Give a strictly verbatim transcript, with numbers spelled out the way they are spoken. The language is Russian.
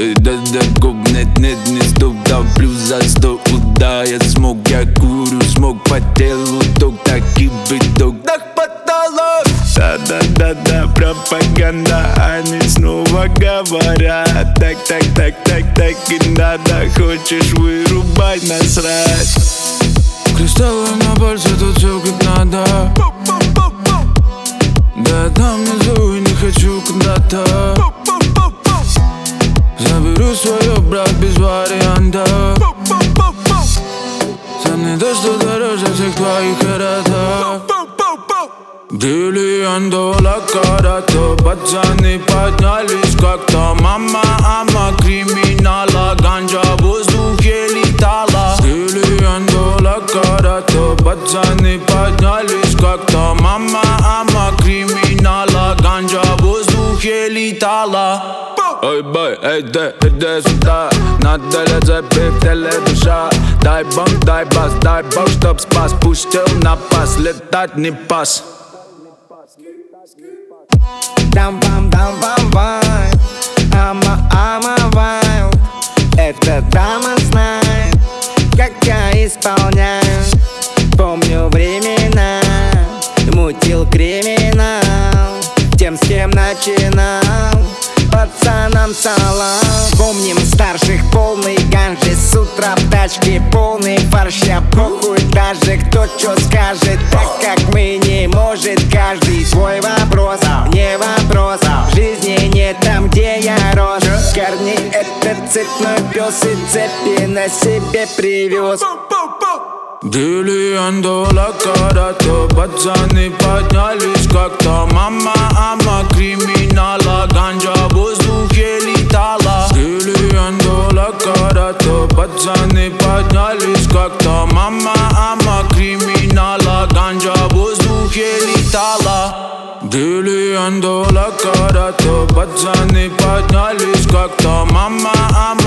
Да-да, губ, нет, нет, не стоп, топлю за сто уда. Я смог, я курю, смог по телу, ток, так и биток, так потолок. Да-да-да-да, пропаганда, они снова говорят: так, так, так, так, так и надо. Хочешь вырубать, насрать. Кристаллы на пальце, тут всё как надо. Да там внизу и не хочу куда-то. Заберу свое, брат, без вариантов. Сам не то, что дороже всех твоих эротов. Дилион доллар карата. Пацаны поднялись как-то. Мама, ама, криминала. Ганджа в воздухе летала. Дилион доллар карата. Пацаны поднялись как-то. Мама, ама, криминала. Ганджа в воздухе летала. Ой, бой, эй, ты, иди сюда. Надо ли забить теледуша? Дай бомб, дай бас, дай бог, чтоб спас. Пустил на пас, летать не пас. Дам-бам-дам-бам-бам, ама-ама-вайл. Эта дама знает, как я исполняю. Помню времена, мутил криминал. Тем, с кем начинал, пацанам салам. Помним старших полный ганжи. С утра в тачке полный фарш. Я похуй даже кто чё скажет. Так как мы не может каждый. Свой вопрос, не вопрос. В жизни не там, где я рос. Корни этот цепной пес и цепи на себе привез. Дилион доллар карата. Пацаны поднялись как-то. Мама, ама, криминала. Ганджа в воздухе летала. Дилион доллар карата. Пацаны поднялись как-то. Мама, ама, криминала. Ганджа в воздухе летала. Дилион доллар карата. Пацаны поднялись как-то. Мама, ама,